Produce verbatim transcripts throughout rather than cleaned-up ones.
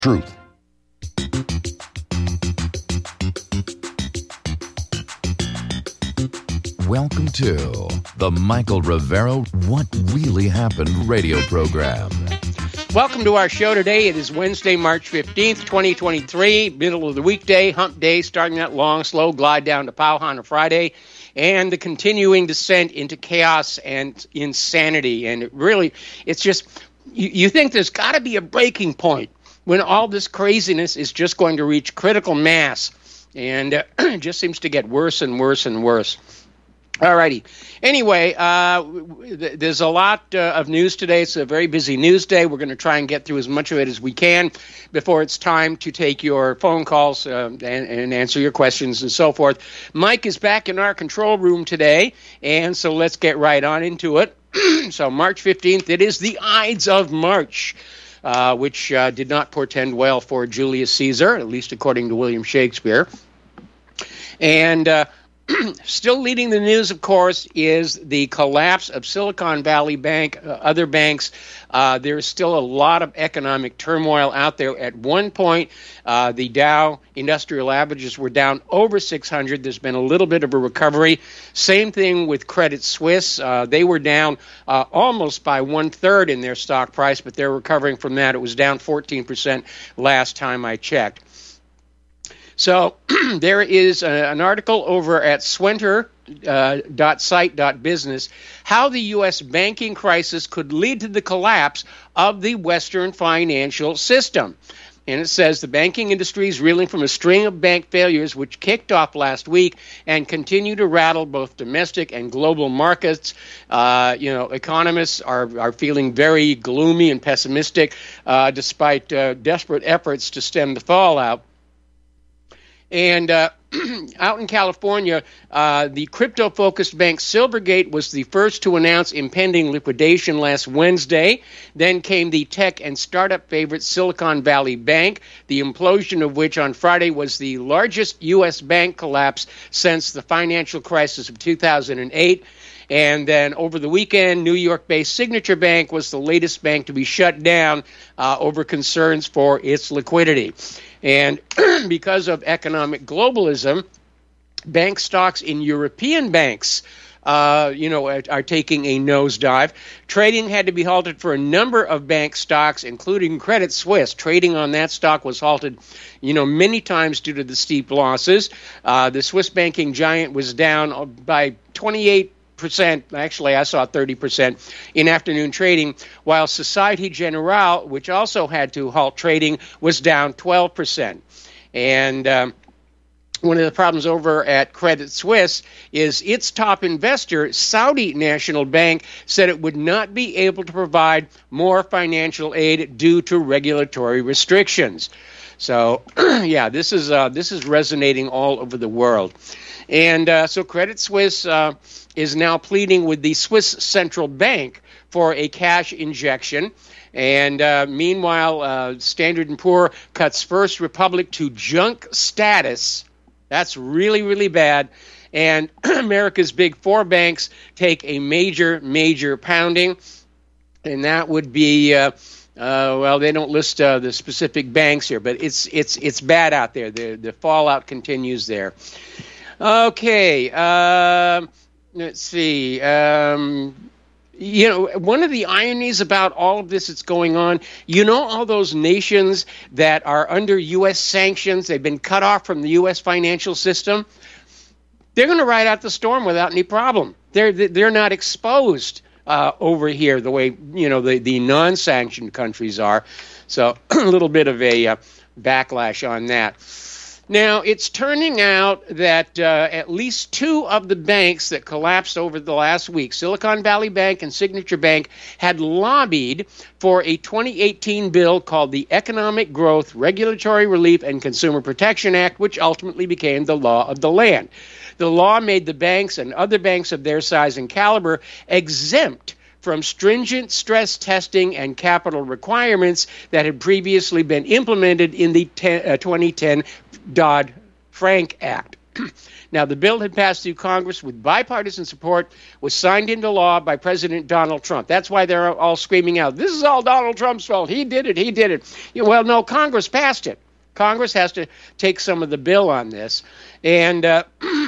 Truth. Welcome to the Michael Rivero What Really Happened radio program. Welcome to our show today. It is Wednesday, March fifteenth, twenty twenty-three, middle of the weekday, hump day, starting that long, slow glide down to Pow on a Friday, and the continuing descent into chaos and insanity. And it really, it's just, you, you think there's got to be a breaking point when all this craziness is just going to reach critical mass, and uh, it just seems to get worse and worse and worse. All righty. Anyway, uh, th- there's a lot uh, of news today. It's a very busy news day. We're going to try and get through as much of it as we can before it's time to take your phone calls uh, and, and answer your questions and so forth. Mike is back in our control room today, and so let's get right on into it. So March fifteenth, it is the Ides of March, uh, which uh, did not portend well for Julius Caesar, at least according to William Shakespeare. And uh, still leading the news, of course, is the collapse of Silicon Valley Bank, uh, other banks. Uh, there is still a lot of economic turmoil out there. At one point, uh, the Dow Industrial Averages were down over six hundred. There's been a little bit of a recovery. Same thing with Credit Suisse. Uh, they were down uh, almost by one-third in their stock price, but they're recovering from that. It was down fourteen percent last time I checked. So there is a, an article over at swenter dot site dot business, how the U S banking crisis could lead to the collapse of the Western financial system. And it says the banking industry is reeling from a string of bank failures which kicked off last week and continue to rattle both domestic and global markets. Uh, you know, economists are, are feeling very gloomy and pessimistic uh, despite uh, desperate efforts to stem the fallout. And uh, out in California, uh, the crypto-focused bank Silvergate was the first to announce impending liquidation last Wednesday. Then came the tech and startup favorite Silicon Valley Bank, the implosion of which on Friday was the largest U S bank collapse since the financial crisis of two thousand eight. And then over the weekend, New York-based Signature Bank was the latest bank to be shut down uh, over concerns for its liquidity. And because of economic globalism, bank stocks in European banks, uh, you know, are, are taking a nosedive. Trading had to be halted for a number of bank stocks, including Credit Suisse. Trading on that stock was halted, you know, many times due to the steep losses. Uh, the Swiss banking giant was down by twenty-eight percent. Actually, I saw thirty percent in afternoon trading, while Societe Generale, which also had to halt trading, was down twelve percent. And um, one of the problems over at Credit Suisse is its top investor, Saudi National Bank, said it would not be able to provide more financial aid due to regulatory restrictions. So, yeah, this is uh, this is resonating all over the world. And uh, so Credit Suisse uh, is now pleading with the Swiss Central Bank for a cash injection. And uh, meanwhile, uh, Standard and Poor cuts First Republic to junk status. That's really, really bad. And America's big four banks take a major, major pounding. And that would be, uh, uh, well, they don't list uh, the specific banks here, but it's it's it's bad out there. The, the fallout continues there. Okay, uh, let's see. Um, you know, one of the ironies about all of this that's going on, you know, all those nations that are under U S sanctions, they've been cut off from the U S financial system, they're going to ride out the storm without any problem. They're they're not exposed uh, over here the way, you know, the, the non-sanctioned countries are. So a little bit of a uh, backlash on that. Now, it's turning out that uh, at least two of the banks that collapsed over the last week, Silicon Valley Bank and Signature Bank, had lobbied for a twenty eighteen bill called the Economic Growth, Regulatory Relief, and Consumer Protection Act, which ultimately became the law of the land. The law made the banks and other banks of their size and caliber exempt from stringent stress testing and capital requirements that had previously been implemented in the ten, uh, twenty ten Dodd-Frank Act. Now, the bill had passed through Congress with bipartisan support, was signed into law by President Donald Trump. That's why they're all screaming out, this is all Donald Trump's fault. He did it. He did it. You know, well, no, Congress passed it. Congress has to take some of the bill on this. And uh,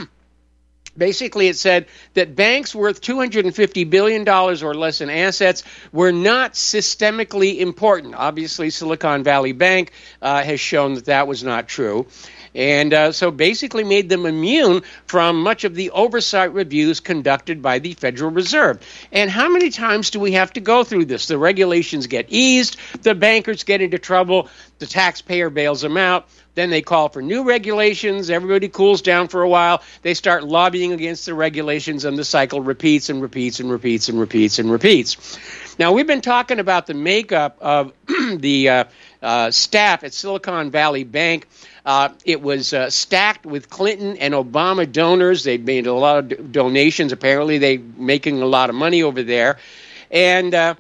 basically it said that banks worth two hundred fifty billion dollars or less in assets were not systemically important. Obviously, Silicon Valley Bank uh, has shown that that was not true. And uh, so basically made them immune from much of the oversight reviews conducted by the Federal Reserve. And how many times do we have to go through this? The regulations get eased, the bankers get into trouble, the taxpayer bails them out, then they call for new regulations, everybody cools down for a while, they start lobbying against the regulations, and the cycle repeats and repeats and repeats and repeats and repeats. Now, we've been talking about the makeup of the uh, uh, staff at Silicon Valley Bank. Uh, it was uh, stacked with Clinton and Obama donors. They made a lot of d- donations. Apparently, they're making a lot of money over there. And uh,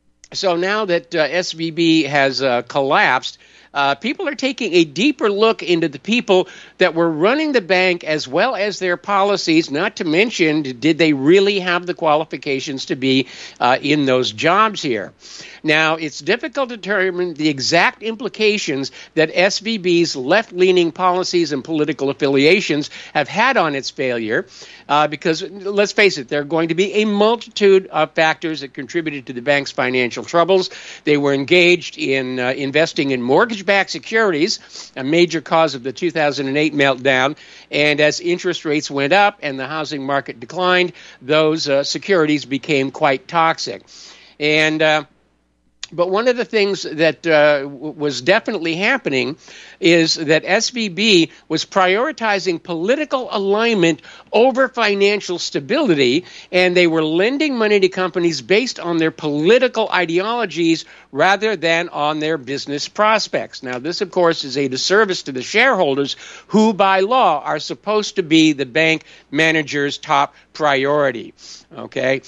so now that uh, S V B has uh, collapsed, Uh, people are taking a deeper look into the people that were running the bank as well as their policies, not to mention, did they really have the qualifications to be uh, in those jobs here? Now, it's difficult to determine the exact implications that S V B's left-leaning policies and political affiliations have had on its failure, uh, because, let's face it, there are going to be a multitude of factors that contributed to the bank's financial troubles. They were engaged in uh, investing in mortgage-backed securities, a major cause of the two thousand eight meltdown, and as interest rates went up and the housing market declined, those uh, securities became quite toxic. And uh, But one of the things that uh, w- was definitely happening is that S V B was prioritizing political alignment over financial stability, and they were lending money to companies based on their political ideologies rather than on their business prospects. Now, this, of course, is a disservice to the shareholders who, by law, are supposed to be the bank manager's top priority. Okay?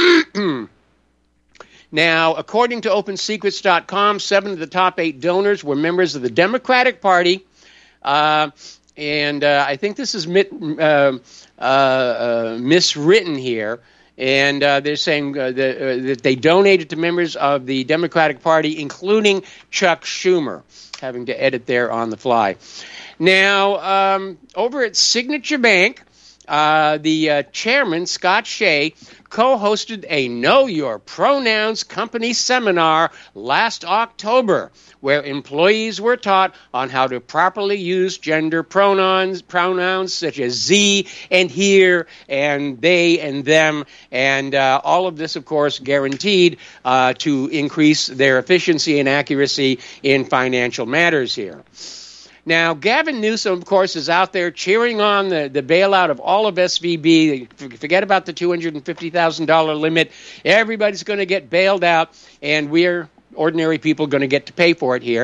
Now, according to Open Secrets dot com, seven of the top eight donors were members of the Democratic Party, uh, and uh, I think this is mit, uh, uh, uh, miswritten here, and uh, they're saying uh, that, uh, that they donated to members of the Democratic Party, including Chuck Schumer, having to edit there on the fly. Now, um, over at Signature Bank, Uh, the uh, chairman, Scott Shea, co-hosted a Know Your Pronouns company seminar last October, where employees were taught on how to properly use gender pronouns, pronouns such as ze and here and they and them, and uh, all of this, of course, guaranteed uh, to increase their efficiency and accuracy in financial matters here. Now, Gavin Newsom, of course, is out there cheering on the, the bailout of all of S V B. Forget about the two hundred fifty thousand dollars limit. Everybody's going to get bailed out, and we're, ordinary people, going to get to pay for it here.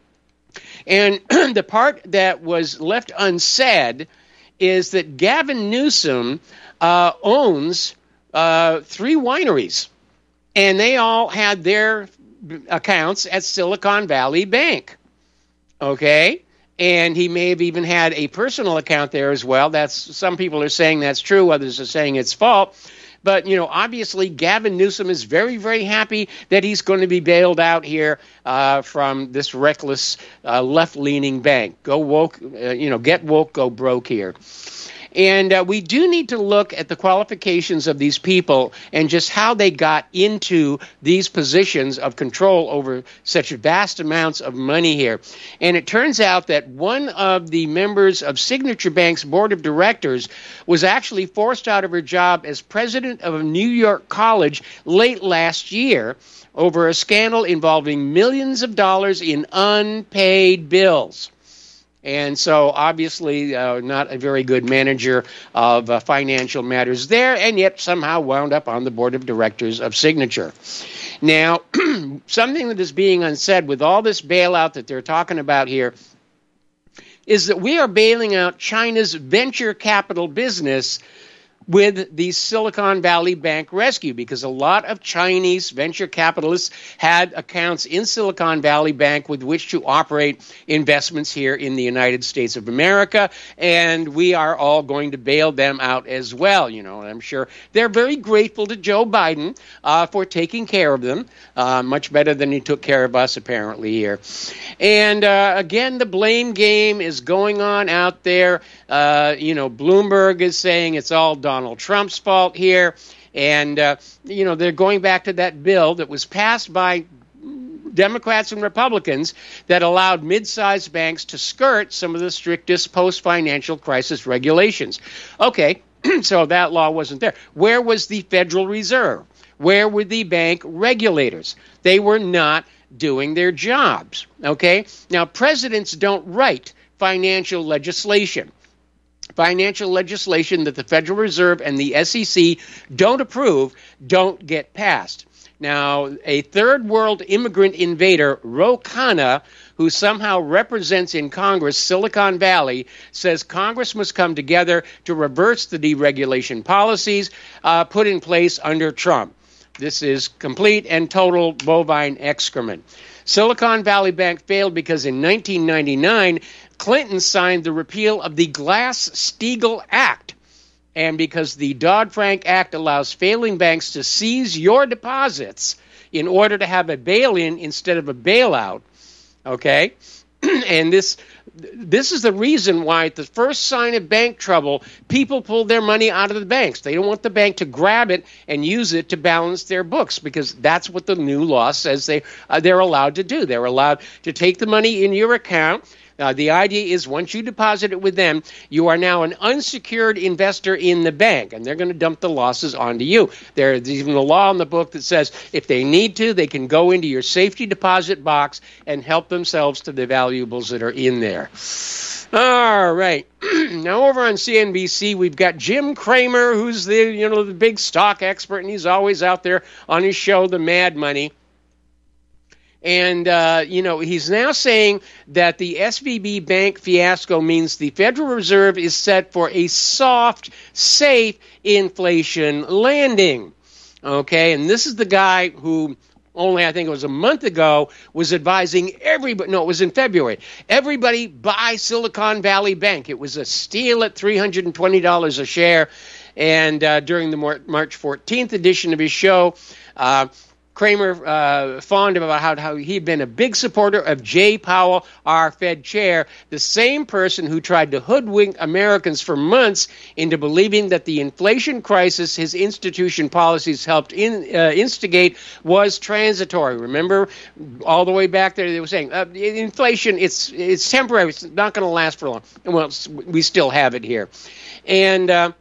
And the part that was left unsaid is that Gavin Newsom uh, owns uh, three wineries, and they all had their accounts at Silicon Valley Bank. Okay? And he may have even had a personal account there as well. That's, some people are saying that's true. Others are saying it's false. But, you know, obviously Gavin Newsom is very, very happy that he's going to be bailed out here uh, from this reckless uh, left-leaning bank. Go woke, uh, you know, get woke, go broke here. And uh, we do need to look at the qualifications of these people and just how they got into these positions of control over such vast amounts of money here. And it turns out that one of the members of Signature Bank's board of directors was actually forced out of her job as president of a New York college late last year over a scandal involving millions of dollars in unpaid bills. And so, obviously, uh, not a very good manager of uh, financial matters there, and yet somehow wound up on the board of directors of Signature. Now, something that is being unsaid with all this bailout that they're talking about here is that we are bailing out China's venture capital business with the Silicon Valley Bank rescue, because a lot of Chinese venture capitalists had accounts in Silicon Valley Bank with which to operate investments here in the United States of America, and we are all going to bail them out as well. You know, and I'm sure they're very grateful to Joe Biden uh, for taking care of them, uh, much better than he took care of us, apparently, here. And uh, again, the blame game is going on out there. Uh, you know, Bloomberg is saying it's all Donald Trump's fault here. And, uh, you know, they're going back to that bill that was passed by Democrats and Republicans that allowed mid-sized banks to skirt some of the strictest post-financial crisis regulations. Okay, so that law wasn't there. Where was the Federal Reserve? Where were the bank regulators? They were not doing their jobs, okay? Now, presidents don't write financial legislation. Financial legislation that the Federal Reserve and the S E C don't approve don't get passed. Now, a third world immigrant invader, Ro Khanna, who somehow represents in Congress Silicon Valley, says Congress must come together to reverse the deregulation policies uh, put in place under Trump. This is complete and total bovine excrement. Silicon Valley Bank failed because in nineteen ninety-nine, Clinton signed the repeal of the Glass-Steagall Act. And because the Dodd-Frank Act allows failing banks to seize your deposits in order to have a bail-in instead of a bailout, okay? And this this is the reason why at the first sign of bank trouble, people pull their money out of the banks. They don't want the bank to grab it and use it to balance their books, because that's what the new law says they, uh, they're allowed to do. They're allowed to take the money in your account. Uh, the idea is once you deposit it with them, you are now an unsecured investor in the bank, and they're going to dump the losses onto you. There's even a law in the book that says if they need to, they can go into your safety deposit box and help themselves to the valuables that are in there. All right. Now over on C N B C, we've got Jim Cramer, who's the, you know, the big stock expert, and he's always out there on his show, The Mad Money. And, uh, you know, he's now saying that the S V B bank fiasco means the Federal Reserve is set for a soft, safe inflation landing. Okay, and this is the guy who only, I think it was a month ago, was advising everybody, no, it was in February, everybody buy Silicon Valley Bank. It was a steal at three hundred twenty dollars a share. And uh, during the March fourteenth edition of his show, uh, Cramer uh, fawned about how, how he'd been a big supporter of Jay Powell, our Fed chair, the same person who tried to hoodwink Americans for months into believing that the inflation crisis his institution policies helped in, uh, instigate was transitory. Remember, all the way back there, they were saying, uh, inflation, it's it's temporary, it's not going to last for long. Well, we still have it here. And, uh,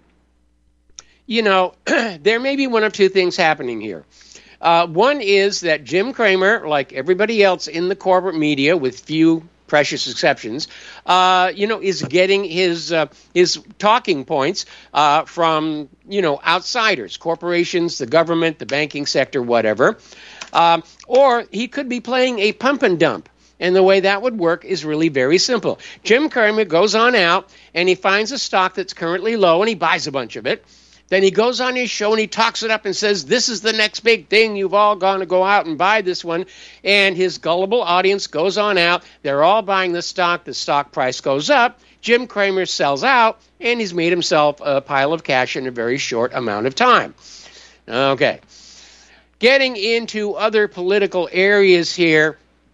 you know, there may be one of two things happening here. Uh, one is that Jim Cramer, like everybody else in the corporate media, with few precious exceptions, uh, you know, is getting his uh, his talking points uh, from, you know, outsiders, corporations, the government, the banking sector, whatever. Um, or he could be playing a pump and dump. And the way that would work is really very simple. Jim Cramer goes on out and he finds a stock that's currently low and he buys a bunch of it. Then he goes on his show and he talks it up and says, this is the next big thing. You've all got to go out and buy this one. And his gullible audience goes on out. They're all buying the stock. The stock price goes up. Jim Cramer sells out, and he's made himself a pile of cash in a very short amount of time. Okay. Getting into other political areas here.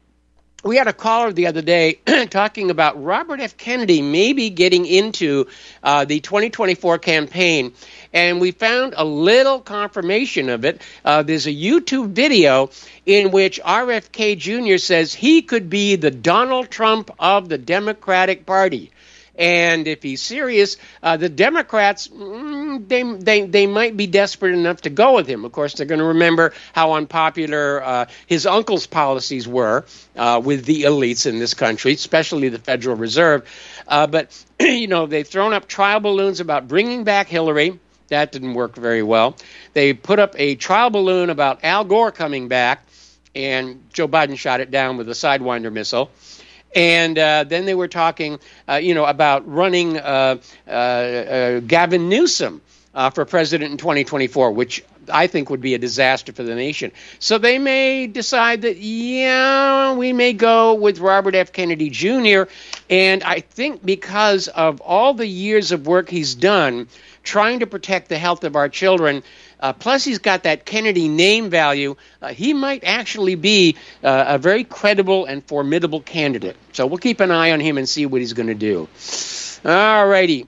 We had a caller the other day talking about Robert F. Kennedy maybe getting into uh, the twenty twenty-four campaign, and we found a little confirmation of it. Uh, there's a YouTube video in which R F K Junior says he could be the Donald Trump of the Democratic Party. And if he's serious, uh, the Democrats, mm, they, they they might be desperate enough to go with him. Of course, they're going to remember how unpopular uh, his uncle's policies were uh, with the elites in this country, especially the Federal Reserve. Uh, but, you know, they've thrown up trial balloons about bringing back Hillary. That didn't work very well. They put up a trial balloon about Al Gore coming back, and Joe Biden shot it down with a Sidewinder missile. And uh, then they were talking, uh, you know, about running uh, uh, uh, Gavin Newsom uh, for president in twenty twenty-four, which I think would be a disaster for the nation. So they may decide that, yeah, we may go with Robert F. Kennedy Junior And I think because of all the years of work he's done trying to protect the health of our children, uh, plus he's got that Kennedy name value, uh, he might actually be uh, a very credible and formidable candidate. So we'll keep an eye on him and see what he's going to do. All righty.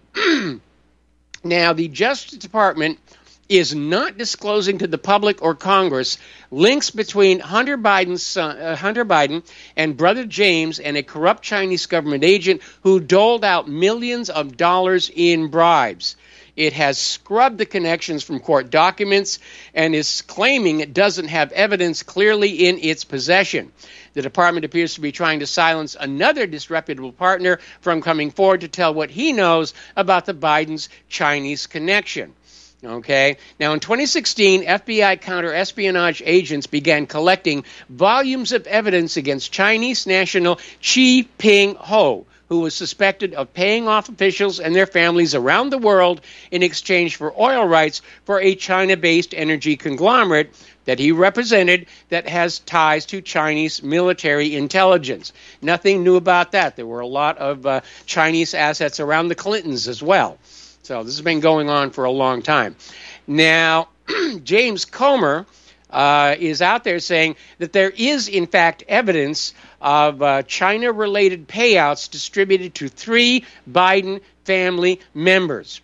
Now, the Justice Department is not disclosing to the public or Congress links between Hunter Biden's son, uh, Hunter Biden and brother James and a corrupt Chinese government agent who doled out millions of dollars in bribes. It has scrubbed the connections from court documents and is claiming it doesn't have evidence clearly in its possession. The department appears to be trying to silence another disreputable partner from coming forward to tell what he knows about the Biden's Chinese connection. Okay. Now, in twenty sixteen, F B I counter-espionage agents began collecting volumes of evidence against Chinese national Chi Ping Ho, who was suspected of paying off officials and their families around the world in exchange for oil rights for a China-based energy conglomerate that he represented that has ties to Chinese military intelligence. Nothing new about that. There were a lot of uh, Chinese assets around the Clintons as well. So this has been going on for a long time. Now, James Comer uh, is out there saying that there is, in fact, evidence of uh, China-related payouts distributed to three Biden family members.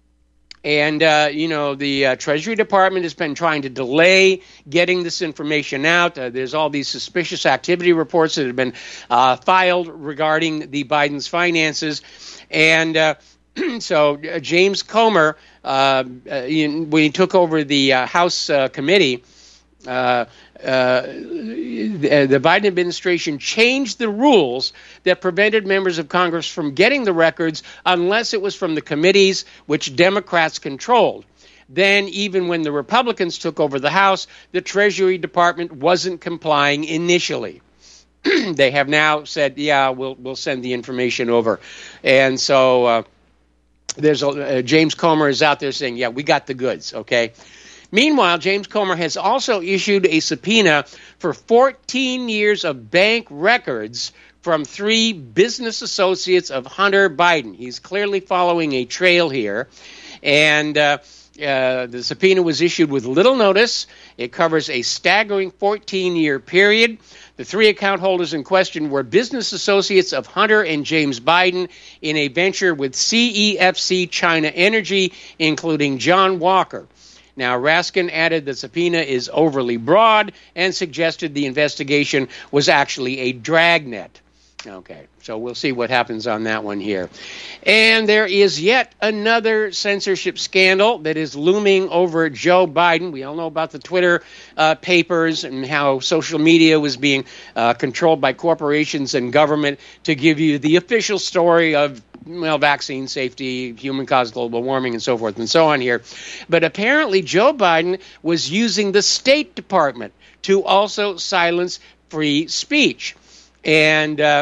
And, uh, you know, the uh, Treasury Department has been trying to delay getting this information out. Uh, there's all these suspicious activity reports that have been uh, filed regarding the Biden's finances. And uh, so uh, James Comer, uh, uh, when he took over the uh, House uh, committee, uh, uh, the, the Biden administration changed the rules that prevented members of Congress from getting the records unless it was from the committees which Democrats controlled. Then, even when the Republicans took over the House, the Treasury Department wasn't complying initially. They have now said, yeah, we'll we'll send the information over. And so uh, there's a, uh, James Comer is out there saying, yeah, we got the goods, okay? Meanwhile, James Comer has also issued a subpoena for fourteen years of bank records from three business associates of Hunter Biden. He's clearly following a trail here. And uh, uh, the subpoena was issued with little notice. It covers a staggering fourteen-year period. The three account holders in question were business associates of Hunter and James Biden in a venture with C E F C China Energy, including John Walker. Now, Raskin added the subpoena is overly broad and suggested the investigation was actually a dragnet. Okay, so we'll see what happens on that one here. And there is yet another censorship scandal that is looming over Joe Biden. We all know about the Twitter uh, papers and how social media was being uh, controlled by corporations and government to give you the official story of, well, vaccine safety, human-caused global warming, and so forth and so on here. But apparently Joe Biden was using the State Department to also silence free speech. And uh,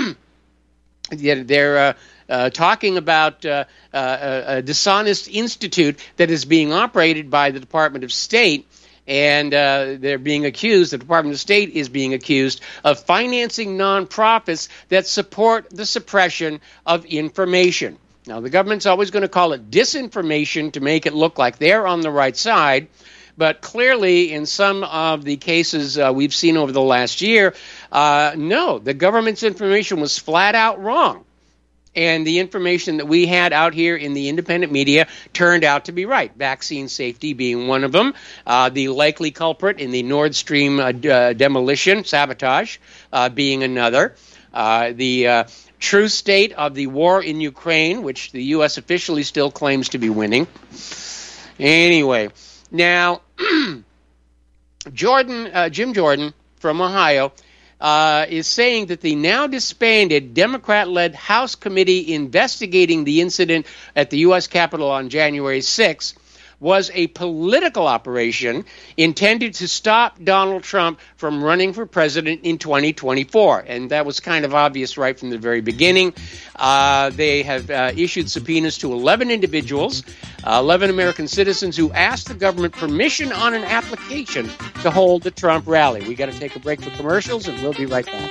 they're uh, uh, talking about uh, uh, a dishonest institute that is being operated by the Department of State. And uh, they're being accused, the Department of State is being accused of financing nonprofits that support the suppression of information. Now, the government's always going to call it disinformation to make it look like they're on the right side. But clearly, in some of the cases uh, we've seen over the last year, uh, no, the government's information was flat out wrong. And the information that we had out here in the independent media turned out to be right, vaccine safety being one of them, uh, the likely culprit in the Nord Stream uh, d- uh, demolition, sabotage, uh, being another, uh, the uh, true state of the war in Ukraine, which the U S officially still claims to be winning. Anyway, now, Jordan, uh, Jim Jordan from Ohio, Uh, is saying that the now disbanded Democrat-led House committee investigating the incident at the U S Capitol on January sixth was a political operation intended to stop Donald Trump from running for president in twenty twenty-four. And that was kind of obvious right from the very beginning. Uh, they have uh, issued subpoenas to eleven individuals, uh, eleven American citizens who asked the government permission on an application to hold the Trump rally. We got to take a break for commercials, and we'll be right back.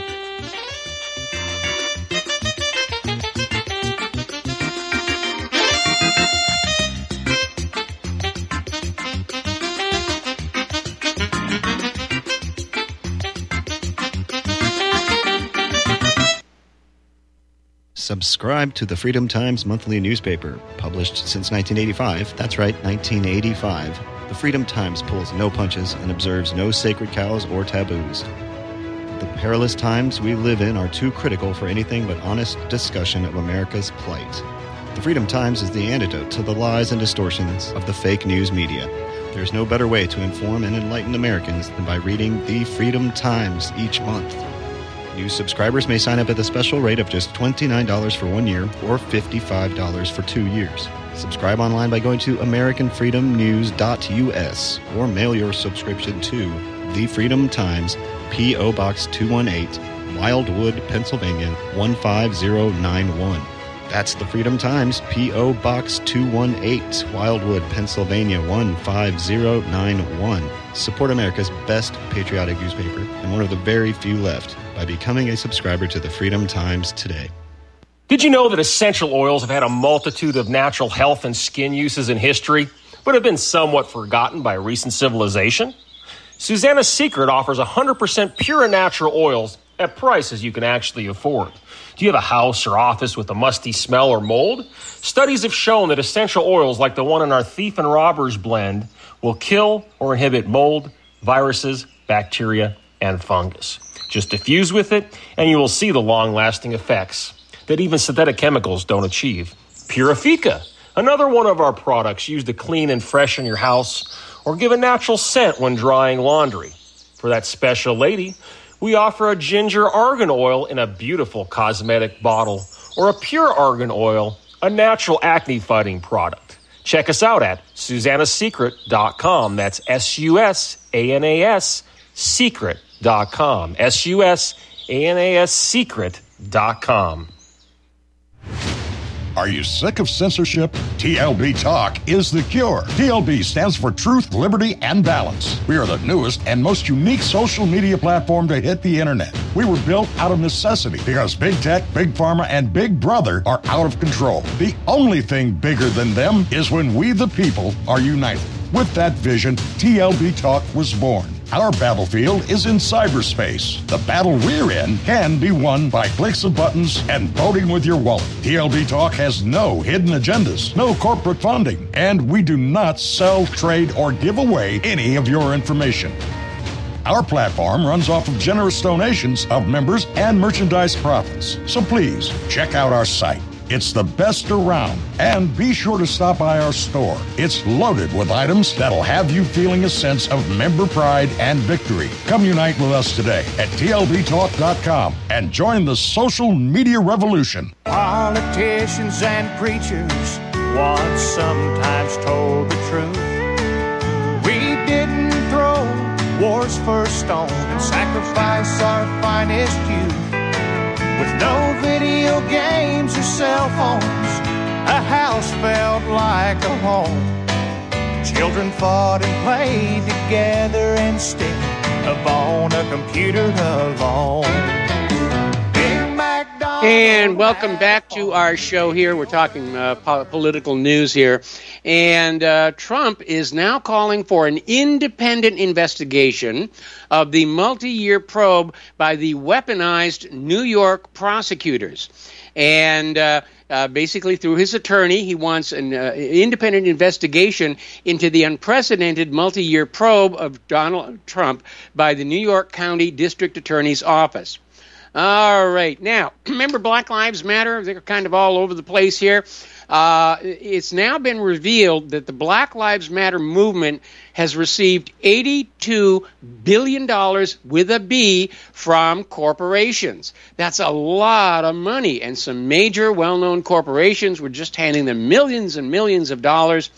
Subscribe to the Freedom Times monthly newspaper, published since nineteen eighty-five. That's right, nineteen eighty-five. The Freedom Times pulls no punches and observes no sacred cows or taboos. The perilous times we live in are too critical for anything but honest discussion of America's plight. The Freedom Times is the antidote to the lies and distortions of the fake news media. There's no better way to inform and enlighten Americans than by reading the Freedom Times each month. New subscribers may sign up at the special rate of just twenty-nine dollars for one year or fifty-five dollars for two years. Subscribe online by going to american freedom news dot u s or mail your subscription to The Freedom Times, P O. Box two one eight, Wildwood, Pennsylvania one five zero nine one. That's The Freedom Times, P O. Box two one eight, Wildwood, Pennsylvania one five zero nine one. Support America's best patriotic newspaper and one of the very few left by becoming a subscriber to The Freedom Times today. Did you know that essential oils have had a multitude of natural health and skin uses in history, but have been somewhat forgotten by recent civilization? Susanna's Secret offers one hundred percent pure and natural oils at prices you can actually afford. Do you have a house or office with a musty smell or mold? Studies have shown that essential oils like the one in our Thief and Robbers blend will kill or inhibit mold, viruses, bacteria, and fungus. Just diffuse with it, and you will see the long-lasting effects that even synthetic chemicals don't achieve. Purifica, another one of our products used to clean and freshen your house or give a natural scent when drying laundry. For that special lady, we offer a ginger argan oil in a beautiful cosmetic bottle or a pure argan oil, a natural acne-fighting product. Check us out at susanna secret dot com. That's S U S A N A S secret dot com. S U S A N A S secret dot com. Are you sick of censorship? T L B Talk is the cure. T L B stands for Truth, Liberty, and Balance. We are the newest and most unique social media platform to hit the internet. We were built out of necessity because Big Tech, Big Pharma, and Big Brother are out of control. The only thing bigger than them is when we, the people, are united. With that vision, T L B Talk was born. Our battlefield is in cyberspace. The battle we're in can be won by clicks of buttons and voting with your wallet. T L B Talk has no hidden agendas, no corporate funding, and we do not sell, trade, or give away any of your information. Our platform runs off of generous donations of members and merchandise profits. So please, check out our site. It's the best around. And be sure to stop by our store. It's loaded with items that'll have you feeling a sense of member pride and victory. Come unite with us today at T L B talk dot com and join the social media revolution. Politicians and preachers once sometimes told the truth. We didn't throw war's first stone and sacrifice our finest youth. With no video games or cell phones, a house felt like a home. Children fought and played together instead of on a computer alone. Big McDonald's. And welcome back to our show here. We're talking uh, po- political news here. And uh, Trump is now calling for an independent investigation of the multi-year probe by the weaponized New York prosecutors. And uh, uh, basically, through his attorney, he wants an uh, independent investigation into the unprecedented multi-year probe of Donald Trump by the New York County District Attorney's Office. All right. Now, remember Black Lives Matter? They're kind of all over the place here. Uh, it's now been revealed that the Black Lives Matter movement has received eighty-two billion dollars with a B from corporations. That's a lot of money, and some major well-known corporations were just handing them millions and millions of dollars.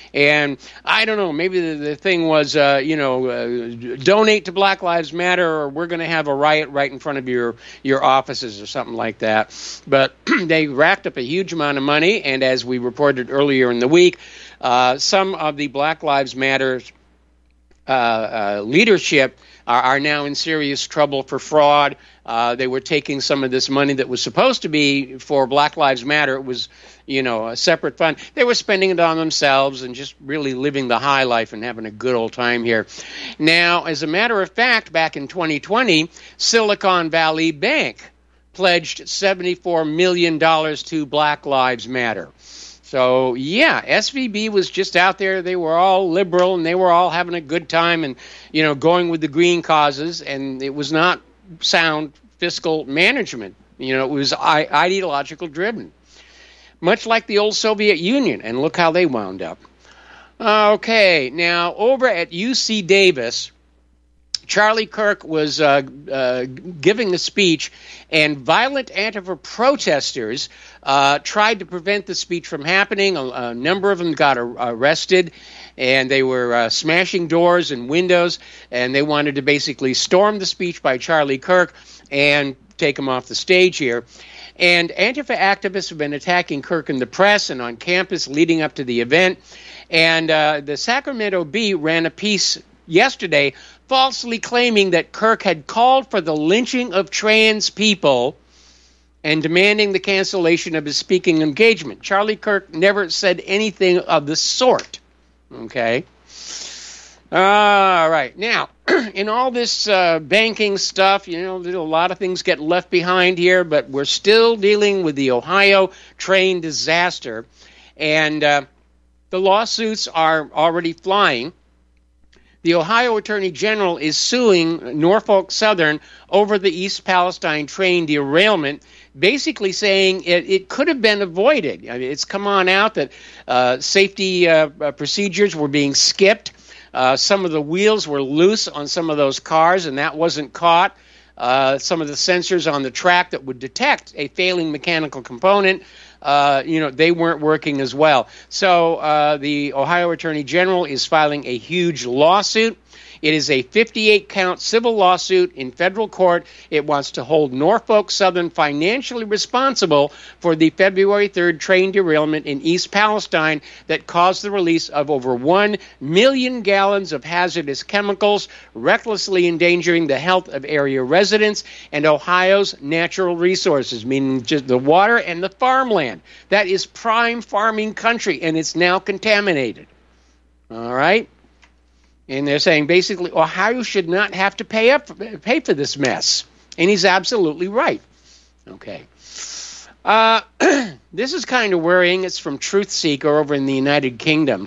And I don't know, maybe the, the thing was, uh, you know, uh, donate to Black Lives Matter, or we're going to have a riot right in front of your, your offices or something like that. But they racked up a huge amount of money, and as we reported earlier in the week, uh, some of the Black Lives Matter uh, uh, leadership are, are now in serious trouble for fraud. Uh, they were taking some of this money that was supposed to be for Black Lives Matter. It was, you know, a separate fund. They were spending it on themselves and just really living the high life and having a good old time here. Now, as a matter of fact, back in twenty twenty, Silicon Valley Bank pledged seventy-four million dollars to Black Lives Matter. So, yeah, S V B was just out there. They were all liberal, and they were all having a good time and, you know, going with the green causes, and it was not sound fiscal management. You know, it was I- ideological driven, much like the old Soviet Union, and look how they wound up. Okay, now over at U C Davis, Charlie Kirk was uh, uh, giving a speech, and violent Antifa protesters uh, tried to prevent the speech from happening. A, a number of them got ar- arrested, and they were uh, smashing doors and windows, and they wanted to basically storm the speech by Charlie Kirk and take him off the stage here. And Antifa activists have been attacking Kirk in the press and on campus leading up to the event. And uh, the Sacramento Bee ran a piece yesterday falsely claiming that Kirk had called for the lynching of trans people and demanding the cancellation of his speaking engagement. Charlie Kirk never said anything of the sort. Okay? All right. Now, in all this uh, banking stuff, you know, a lot of things get left behind here, but we're still dealing with the Ohio train disaster. And uh, the lawsuits are already flying. The Ohio Attorney General is suing Norfolk Southern over the East Palestine train derailment, basically saying it, it could have been avoided. I mean, it's come on out that uh, safety uh, procedures were being skipped. Uh, some of the wheels were loose on some of those cars, and that wasn't caught. Uh, some of the sensors on the track that would detect a failing mechanical component, uh, you know, they weren't working as well. So uh, the Ohio Attorney General is filing a huge lawsuit. It is a fifty-eight count civil lawsuit in federal court. It wants to hold Norfolk Southern financially responsible for the February third train derailment in East Palestine that caused the release of over one million gallons of hazardous chemicals, recklessly endangering the health of area residents and Ohio's natural resources, meaning just the water and the farmland. That is prime farming country, and it's now contaminated. All right? And they're saying basically Ohio should not have to pay up pay for this mess. And he's absolutely right. Okay. Uh, this is kind of worrying. It's from Truth Seeker over in the United Kingdom.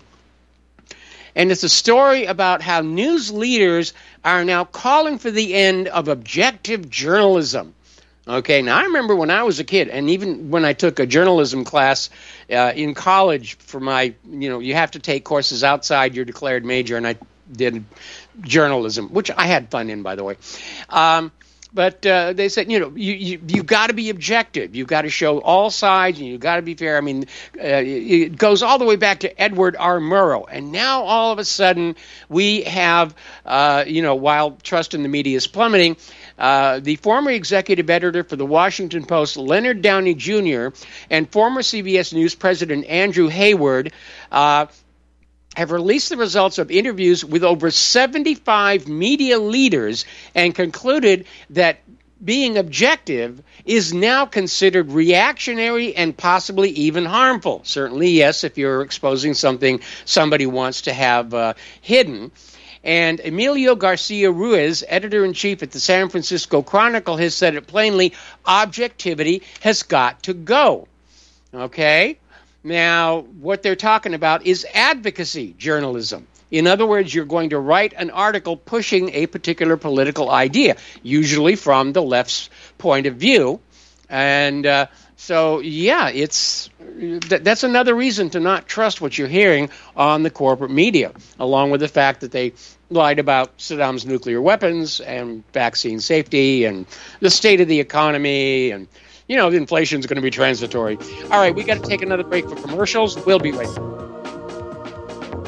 And it's a story about how news leaders are now calling for the end of objective journalism. Okay, now I remember when I was a kid, and even when I took a journalism class uh, in college for my, you know, you have to take courses outside your declared major, and I did journalism, which I had fun in, by the way. Um, but uh, they said, you know, you, you, you've got to be objective. You've got to show all sides, and you've got to be fair. I mean, uh, it goes all the way back to Edward R. Murrow. And now all of a sudden we have, uh, you know, while trust in the media is plummeting, Uh, the former executive editor for the Washington Post, Leonard Downey Junior, and former C B S News president Andrew Hayward uh, have released the results of interviews with over seventy-five media leaders and concluded that being objective is now considered reactionary and possibly even harmful. Certainly, yes, if you're exposing something somebody wants to have uh, hidden. And Emilio Garcia Ruiz, editor-in-chief at the San Francisco Chronicle, has said it plainly, objectivity has got to go. Okay? Now, what they're talking about is advocacy journalism. In other words, you're going to write an article pushing a particular political idea, usually from the left's point of view. And uh, so, yeah, it's th- that's another reason to not trust what you're hearing on the corporate media, along with the fact that they lied about Saddam's nuclear weapons and vaccine safety and the state of the economy, and, you know, the inflation's going to be transitory. All right, we got to take another break for commercials. We'll be right back.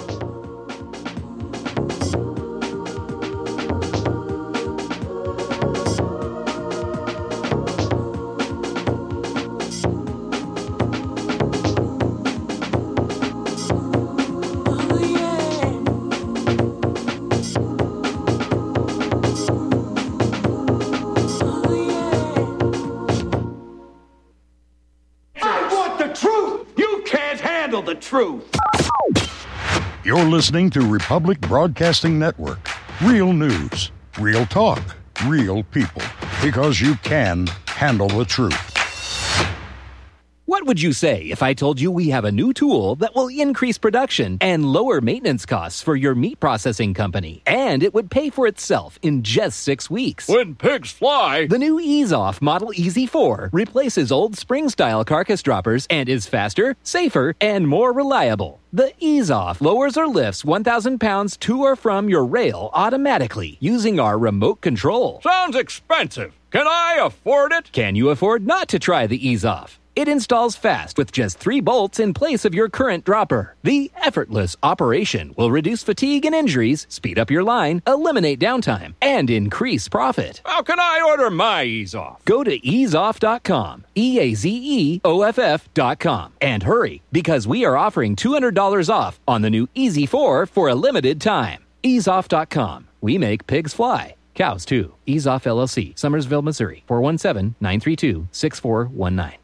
handle the truth. You're listening to Republic Broadcasting Network. Real news, real talk, real people. Because you can handle the truth. What would you say if I told you we have a new tool that will increase production and lower maintenance costs for your meat processing company? And it would pay for itself in just six weeks. When pigs fly! The new Ease Off Model E Z four replaces old spring-style carcass droppers and is faster, safer, and more reliable. The Ease Off lowers or lifts one thousand pounds to or from your rail automatically using our remote control. Sounds expensive. Can I afford it? Can you afford not to try the Ease Off? It installs fast with just three bolts in place of your current dropper. The effortless operation will reduce fatigue and injuries, speed up your line, eliminate downtime, and increase profit. How can I order my Ease Off? Go to ease off dot com, E A Z E O F F dot com, and hurry, because we are offering two hundred dollars off on the new E Z four for a limited time. ease off dot com. We make pigs fly. Cows, too. Ease Off L L C, Summersville, Missouri, four one seven, nine three two, six four one nine.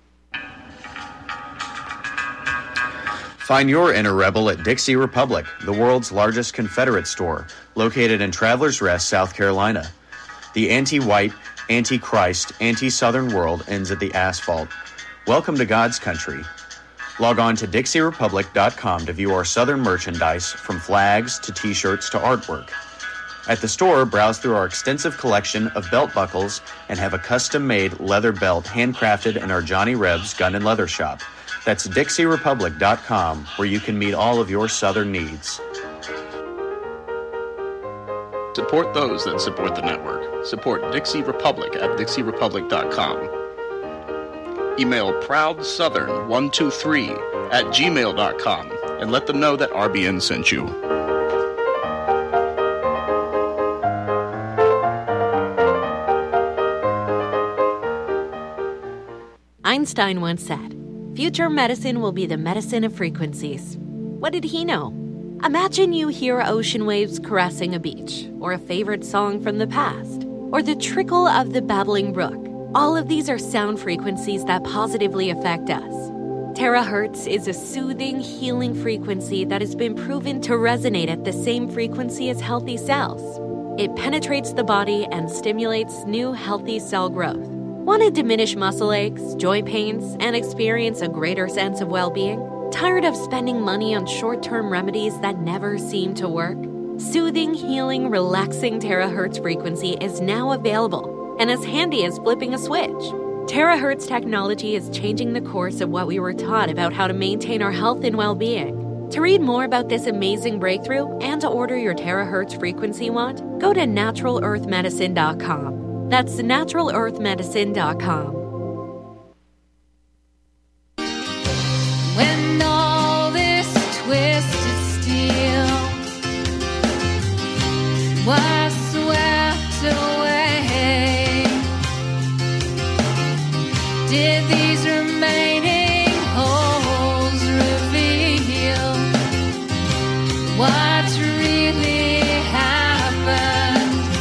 Find your inner rebel at Dixie Republic, the world's largest Confederate store, located in Travelers Rest, South Carolina. The anti-white, anti-Christ, anti-Southern world ends at the asphalt. Welcome to God's country. Log on to dixie republic dot com to view our Southern merchandise, from flags to t-shirts to artwork. At the store, browse through our extensive collection of belt buckles and have a custom-made leather belt handcrafted in our Johnny Rebs Gun and Leather Shop. That's dixie republic dot com, where you can meet all of your Southern needs. Support those that support the network. Support Dixie Republic at dixie republic dot com. Email proud southern one two three at gmail dot com and let them know that R B N sent you. Einstein once said, "Future medicine will be the medicine of frequencies." What did he know? Imagine you hear ocean waves caressing a beach, or a favorite song from the past, or the trickle of the babbling brook. All of these are sound frequencies that positively affect us. Terahertz is a soothing, healing frequency that has been proven to resonate at the same frequency as healthy cells. It penetrates the body and stimulates new healthy cell growth. Want to diminish muscle aches, joint pains, and experience a greater sense of well-being? Tired of spending money on short-term remedies that never seem to work? Soothing, healing, relaxing terahertz frequency is now available and as handy as flipping a switch. Terahertz technology is changing the course of what we were taught about how to maintain our health and well-being. To read more about this amazing breakthrough and to order your terahertz frequency wand, go to natural earth medicine dot com. That's natural earth medicine dot com. When all this twisted steel was swept away, did these remaining holes reveal what really happened?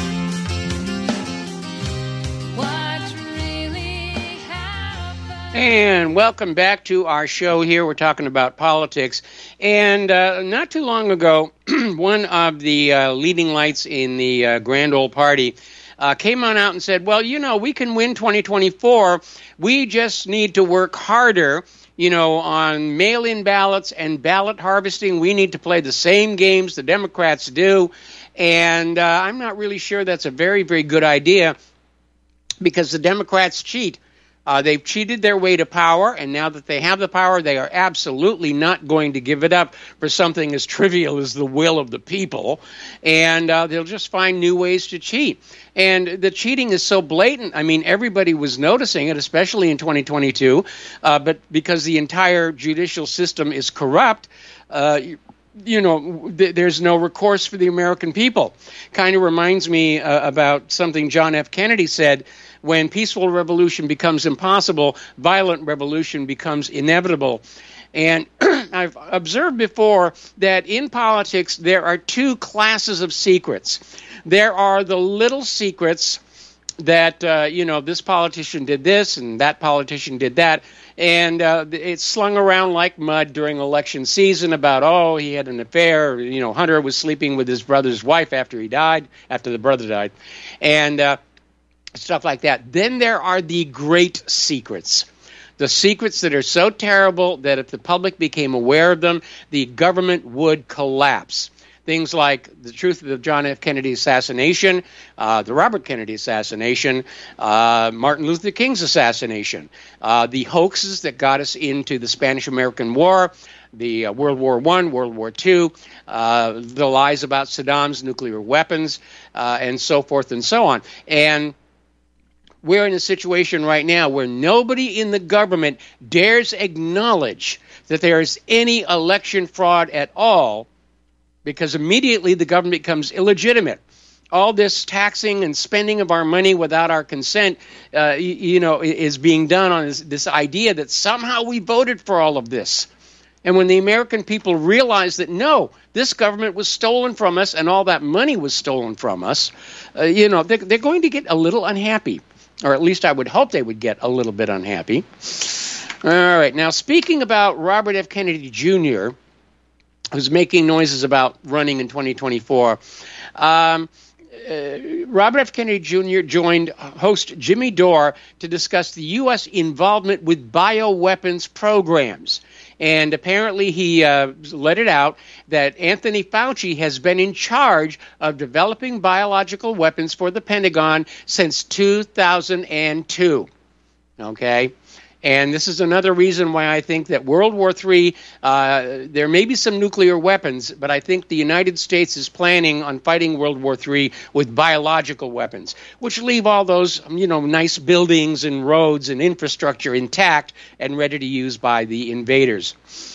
And welcome back to our show here. We're talking about politics. And uh, not too long ago, one of the uh, leading lights in the uh, Grand Old Party uh, came on out and said, well, you know, we can win twenty twenty-four. We just need to work harder, you know, on mail-in ballots and ballot harvesting. We need to play the same games the Democrats do. And uh, I'm not really sure that's a very, very good idea, because the Democrats cheat. Uh, they've cheated their way to power, and now that they have the power, they are absolutely not going to give it up for something as trivial as the will of the people, and uh, they'll just find new ways to cheat. And the cheating is so blatant. I mean, everybody was noticing it, especially in twenty twenty-two, uh, but because the entire judicial system is corrupt, uh, you know, th- there's no recourse for the American people. Kind of reminds me uh, about something John F. Kennedy said: when peaceful revolution becomes impossible, violent revolution becomes inevitable. And I've observed before that in politics there are two classes of secrets. There are the little secrets that, uh, you know, this politician did this and that politician did that. And uh, it's slung around like mud during election season about, oh, he had an affair. You know, Hunter was sleeping with his brother's wife after he died, after the brother died, and uh, stuff like that. Then there are the great secrets. The secrets that are so terrible that if the public became aware of them, the government would collapse. Things like the truth of the John F. Kennedy assassination, uh, the Robert Kennedy assassination, uh, Martin Luther King's assassination, uh, the hoaxes that got us into the Spanish-American War, the uh, World War One, World War Two, uh, the lies about Saddam's nuclear weapons, uh, and so forth and so on. And we're in a situation right now where nobody in the government dares acknowledge that there is any election fraud at all, because immediately the government becomes illegitimate. All this taxing and spending of our money without our consent, uh, you, you know, is being done on this, this idea that somehow we voted for all of this. And when the American people realize that, no, this government was stolen from us and all that money was stolen from us, uh, you know, they're, they're going to get a little unhappy. Or at least I would hope they would get a little bit unhappy. All right. Now, speaking about Robert F. Kennedy Junior, who's making noises about running in twenty twenty-four, um, uh, Robert F. Kennedy Junior joined host Jimmy Dore to discuss the U S involvement with bioweapons programs. And apparently he uh, let it out that Anthony Fauci has been in charge of developing biological weapons for the Pentagon since two thousand two. Okay? And this is another reason why I think that World War Three, uh, there may be some nuclear weapons, but I think the United States is planning on fighting World War Three with biological weapons, which leave all those, you know, nice buildings and roads and infrastructure intact and ready to use by the invaders.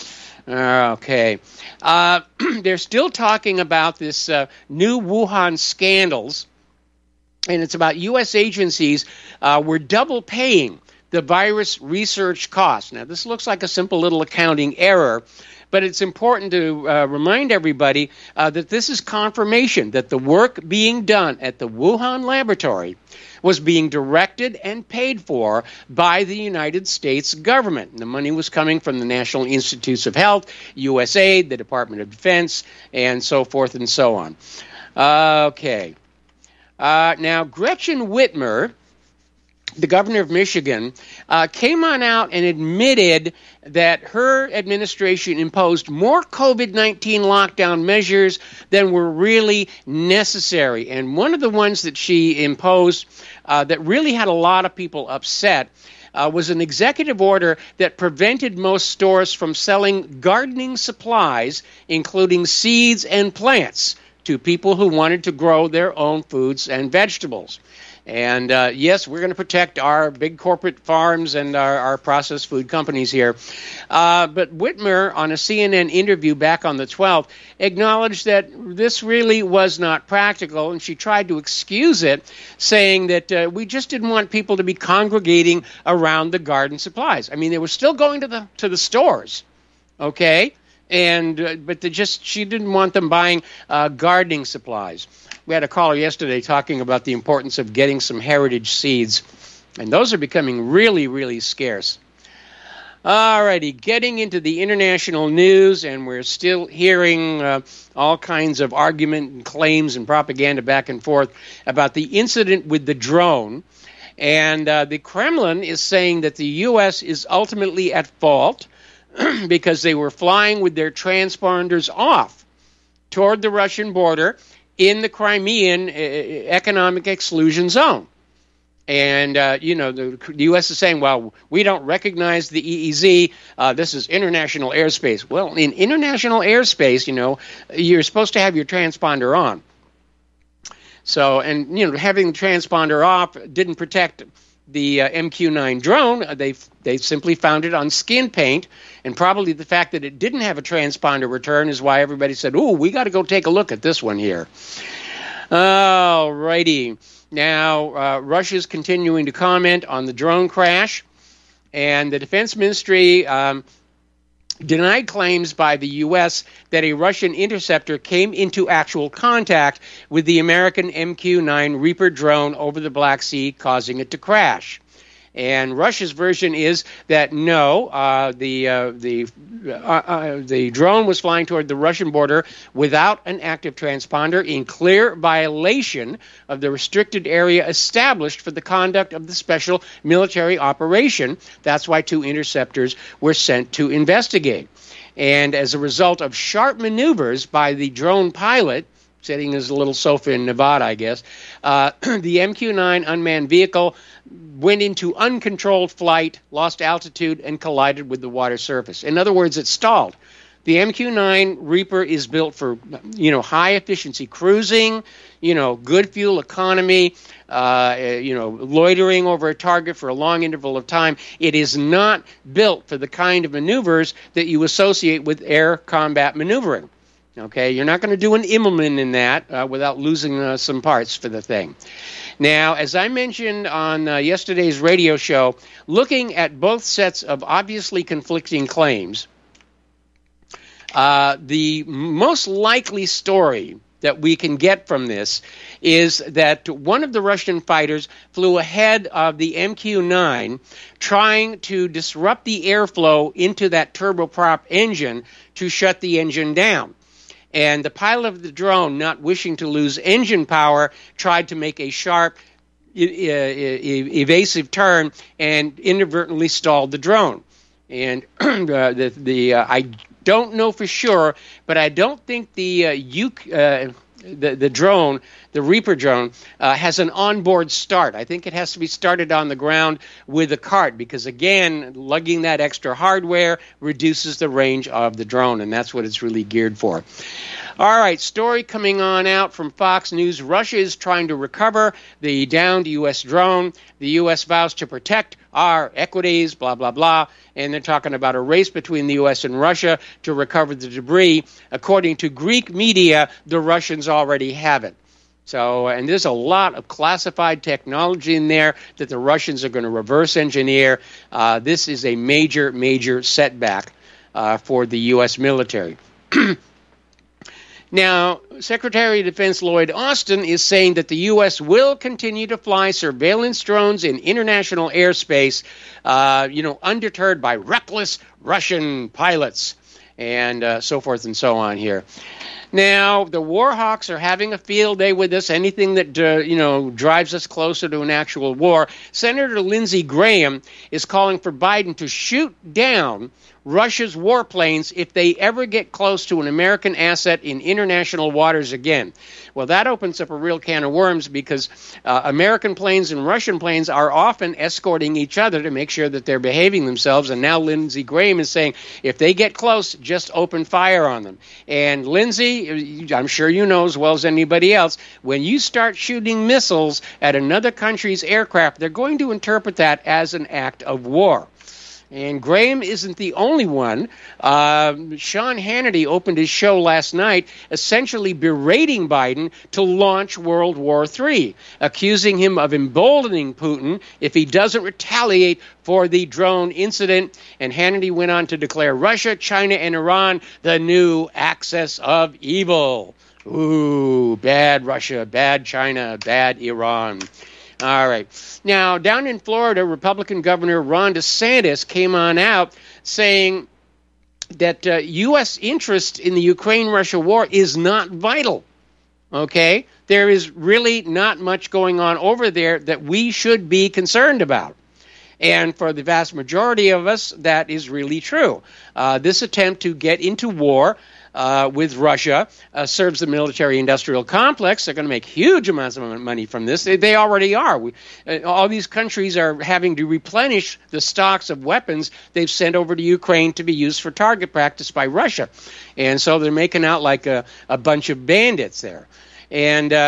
Okay. Uh, they're still talking about this uh, new Wuhan scandals, and it's about U S agencies uh, were double paying the virus research costs. Now, this looks like a simple little accounting error, but it's important to uh, remind everybody uh, that this is confirmation that the work being done at the Wuhan laboratory was being directed and paid for by the United States government. And the money was coming from the National Institutes of Health, U S A I D, the Department of Defense, and so forth and so on. Uh, okay. Uh, now, Gretchen Whitmer, the governor of Michigan, uh, came on out and admitted that her administration imposed more COVID nineteen lockdown measures than were really necessary. And one of the ones that she imposed uh, that really had a lot of people upset uh, was an executive order that prevented most stores from selling gardening supplies, including seeds and plants, to people who wanted to grow their own foods and vegetables. And, uh, yes, we're going to protect our big corporate farms and our, our processed food companies here. Uh, but Whitmer, on a C N N interview back on the twelfth, acknowledged that this really was not practical, and she tried to excuse it, saying that uh, we just didn't want people to be congregating around the garden supplies. I mean, they were still going to the to the stores, okay? And uh, but they just she didn't want them buying uh, gardening supplies. We had a caller yesterday talking about the importance of getting some heritage seeds, and those are becoming really, really scarce. All righty, getting into the international news, and we're still hearing uh, all kinds of argument and claims and propaganda back and forth about the incident with the drone. And uh, the Kremlin is saying that the U S is ultimately at fault because they were flying with their transponders off toward the Russian border in the Crimean uh, economic exclusion zone. And, uh, you know, the, the U S is saying, well, we don't recognize the E E Z. Uh, this is international airspace. Well, in international airspace, you know, you're supposed to have your transponder on. So, and, you know, having the transponder off didn't protect the uh, M Q nine drone. They they simply found it on skin paint, and probably the fact that it didn't have a transponder return is why everybody said, "Ooh, we got to go take a look at this one here." All righty. Now, uh, Russia's continuing to comment on the drone crash, and the Defense Ministry um, denied claims by the U S that a Russian interceptor came into actual contact with the American M Q nine Reaper drone over the Black Sea, causing it to crash. And Russia's version is that no, uh, the uh, the uh, uh, the drone was flying toward the Russian border without an active transponder, in clear violation of the restricted area established for the conduct of the special military operation. That's why two interceptors were sent to investigate. And as a result of sharp maneuvers by the drone pilot, sitting in his little sofa in Nevada, I guess, uh, the M Q nine unmanned vehicle went into uncontrolled flight, lost altitude, and collided with the water surface. In other words, it stalled. The M Q nine Reaper is built for, you know, high-efficiency cruising, you know, good fuel economy, uh, you know, loitering over a target for a long interval of time. It is not built for the kind of maneuvers that you associate with air combat maneuvering. Okay, you're not going to do an Immelman in that uh, without losing uh, some parts for the thing. Now, as I mentioned on uh, yesterday's radio show, looking at both sets of obviously conflicting claims, uh, the most likely story that we can get from this is that one of the Russian fighters flew ahead of the M Q nine, trying to disrupt the airflow into that turboprop engine to shut the engine down. And the pilot of the drone, not wishing to lose engine power, tried to make a sharp, e- e- evasive turn and inadvertently stalled the drone. And uh, the, the uh, I don't know for sure, but I don't think the uh, U- uh, the, the drone, the Reaper drone, uh, has an onboard start. I think it has to be started on the ground with a cart because, again, lugging that extra hardware reduces the range of the drone, and that's what it's really geared for. All right, story coming on out from Fox News. Russia is trying to recover the downed U S drone. The U S vows to protect our equities, blah, blah, blah. And they're talking about a race between the U S and Russia to recover the debris. According to Greek media, the Russians already have it. So, and there's a lot of classified technology in there that the Russians are going to reverse engineer. Uh, this is a major, major setback uh, for the U S military. Now, Secretary of Defense Lloyd Austin is saying that the U S will continue to fly surveillance drones in international airspace, uh, you know, undeterred by reckless Russian pilots and uh, so forth and so on here. Now, the Warhawks are having a field day with us, anything that, uh, you know, drives us closer to an actual war. Senator Lindsey Graham is calling for Biden to shoot down Russia's warplanes if they ever get close to an American asset in international waters again. Well, that opens up a real can of worms because uh, American planes and Russian planes are often escorting each other to make sure that they're behaving themselves. And now Lindsey Graham is saying if they get close, just open fire on them. And Lindsey, I'm sure you know as well as anybody else, when you start shooting missiles at another country's aircraft, they're going to interpret that as an act of war. And Graham isn't the only one. Uh, Sean Hannity opened his show last night essentially berating Biden to launch World War Three, accusing him of emboldening Putin if he doesn't retaliate for the drone incident. And Hannity went on to declare Russia, China, and Iran the new axis of evil. Ooh, bad Russia, bad China, bad Iran. All right. Now, down in Florida, Republican Governor Ron DeSantis came on out saying that uh, U S interest in the Ukraine-Russia war is not vital. Okay? There is really not much going on over there that we should be concerned about. And for the vast majority of us, that is really true. Uh, this attempt to get into war Uh, with Russia uh, serves the military-industrial complex. They're going to make huge amounts of money from this. They, they already are. We, uh, all these countries are having to replenish the stocks of weapons they've sent over to Ukraine to be used for target practice by Russia. And so they're making out like a, a bunch of bandits there. And uh,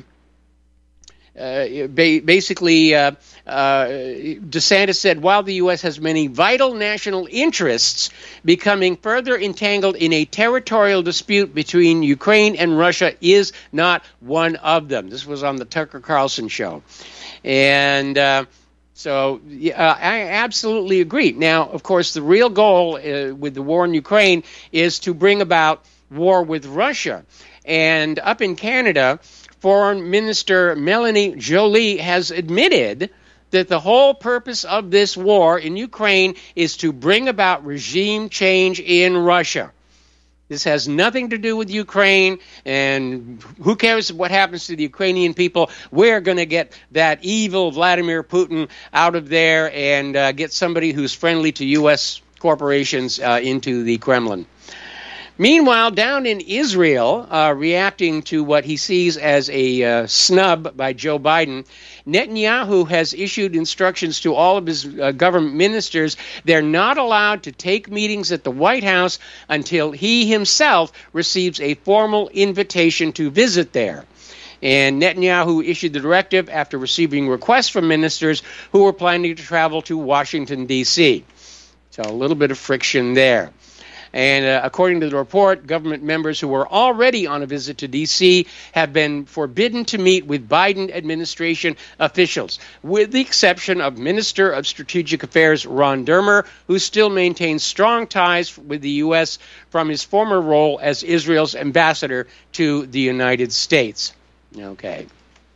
uh, ba- basically, uh, uh, DeSantis said, while the U S has many vital national interests, becoming further entangled in a territorial dispute between Ukraine and Russia is not one of them. This was on the Tucker Carlson show. And uh, So uh, I absolutely agree. Now, of course, the real goal uh, with the war in Ukraine is to bring about war with Russia. And up in Canada, Foreign Minister Melanie Joly has admitted that the whole purpose of this war in Ukraine is to bring about regime change in Russia. This has nothing to do with Ukraine, and who cares what happens to the Ukrainian people? We're going to get that evil Vladimir Putin out of there and uh, get somebody who's friendly to U S corporations uh, into the Kremlin. Meanwhile, down in Israel, uh, reacting to what he sees as a uh, snub by Joe Biden, Netanyahu has issued instructions to all of his uh, government ministers. They're not allowed to take meetings at the White House until he himself receives a formal invitation to visit there. And Netanyahu issued the directive after receiving requests from ministers who were planning to travel to Washington, D C So a little bit of friction there. And uh, according to the report, government members who were already on a visit to D C have been forbidden to meet with Biden administration officials, with the exception of Minister of Strategic Affairs Ron Dermer, who still maintains strong ties with the U S from his former role as Israel's ambassador to the United States. Okay.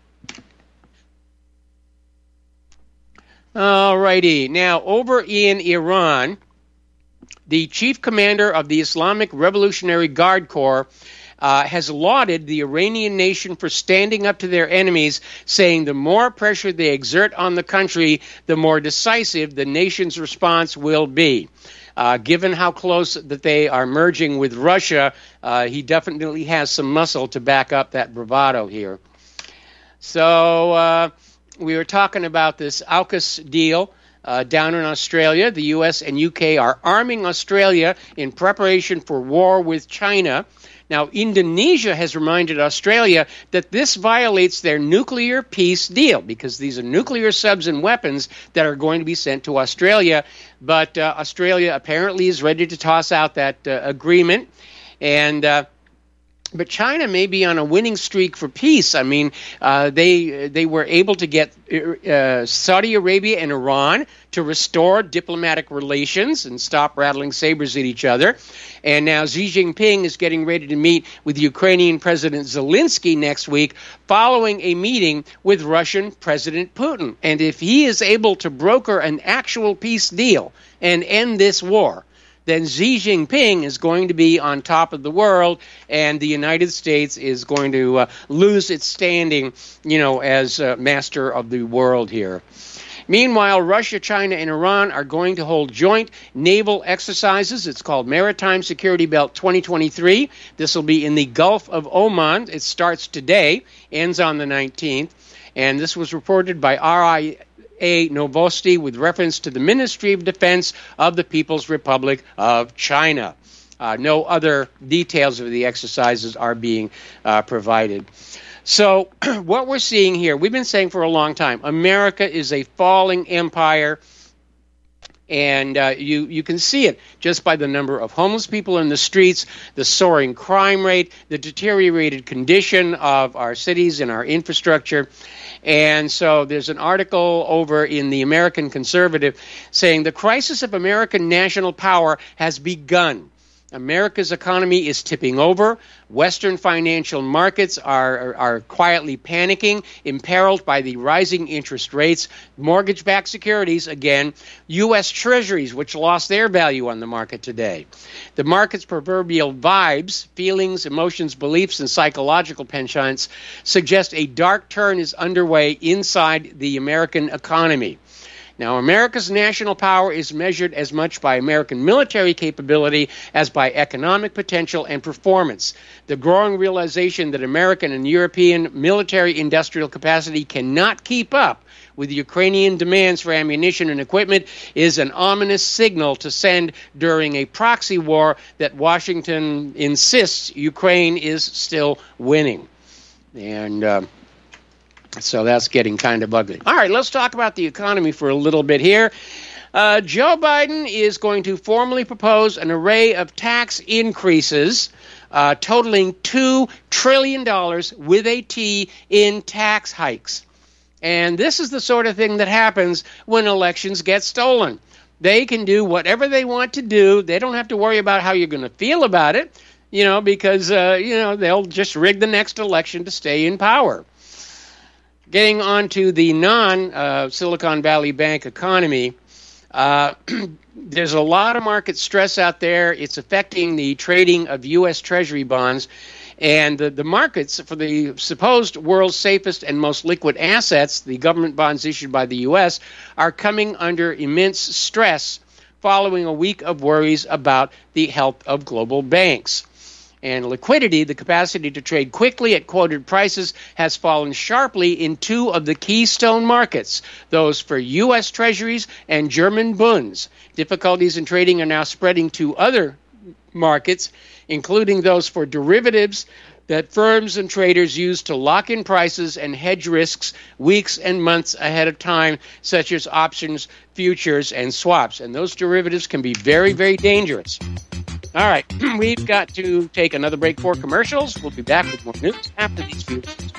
All righty. Now, over in Iran, the chief commander of the Islamic Revolutionary Guard Corps uh, has lauded the Iranian nation for standing up to their enemies, saying the more pressure they exert on the country, the more decisive the nation's response will be. Uh, given how close that they are merging with Russia, uh, he definitely has some muscle to back up that bravado here. So uh, we were talking about this AUKUS deal. Uh, down in Australia, the U S and U K are arming Australia in preparation for war with China. Now, Indonesia has reminded Australia that this violates their nuclear peace deal because these are nuclear subs and weapons that are going to be sent to Australia. But uh, Australia apparently is ready to toss out that uh, agreement. And uh, But China may be on a winning streak for peace. I mean, uh, they they were able to get uh, Saudi Arabia and Iran to restore diplomatic relations and stop rattling sabers at each other. And now Xi Jinping is getting ready to meet with Ukrainian President Zelensky next week following a meeting with Russian President Putin. And if he is able to broker an actual peace deal and end this war, then Xi Jinping is going to be on top of the world, and the United States is going to uh, lose its standing, you know, as uh, master of the world here. Meanwhile, Russia, China, and Iran are going to hold joint naval exercises. It's called Maritime Security Belt twenty twenty-three. This will be in the Gulf of Oman. It starts today, ends on the nineteenth, and this was reported by R I A Novosti with reference to the Ministry of Defense of the People's Republic of China. Uh, no other details of the exercises are being uh, provided. So what we're seeing here, we've been saying for a long time, America is a falling empire, and uh, you, you can see it just by the number of homeless people in the streets, the soaring crime rate, the deteriorated condition of our cities and our infrastructure. And so there's an article over in the American Conservative saying the crisis of American national power has begun. America's economy is tipping over. Western financial markets are, are, are quietly panicking, imperiled by the rising interest rates. Mortgage-backed securities, again, U S Treasuries, which lost their value on the market today. The market's proverbial vibes, feelings, emotions, beliefs, and psychological penchants suggest a dark turn is underway inside the American economy. Now, America's national power is measured as much by American military capability as by economic potential and performance. The growing realization that American and European military industrial capacity cannot keep up with Ukrainian demands for ammunition and equipment is an ominous signal to send during a proxy war that Washington insists Ukraine is still winning. And uh, So that's getting kind of ugly. All right, let's talk about the economy for a little bit here. Uh, Joe Biden is going to formally propose an array of tax increases uh, totaling two trillion dollars with a T in tax hikes. And this is the sort of thing that happens when elections get stolen. They can do whatever they want to do. They don't have to worry about how you're going to feel about it, you know, because, uh, you know, they'll just rig the next election to stay in power. Getting on to the non-Silicon uh, Valley Bank economy, uh, there's a lot of market stress out there. It's affecting the trading of U S Treasury bonds. And the, the markets for the supposed world's safest and most liquid assets, the government bonds issued by the U S, are coming under immense stress following a week of worries about the health of global banks. And liquidity, the capacity to trade quickly at quoted prices, has fallen sharply in two of the keystone markets, those for U S Treasuries and German Bunds. Difficulties in trading are now spreading to other markets, including those for derivatives that firms and traders use to lock in prices and hedge risks weeks and months ahead of time, such as options, futures, and swaps. And those derivatives can be very, very dangerous. All right, we've got to take another break for commercials. We'll be back with more news after these few minutes.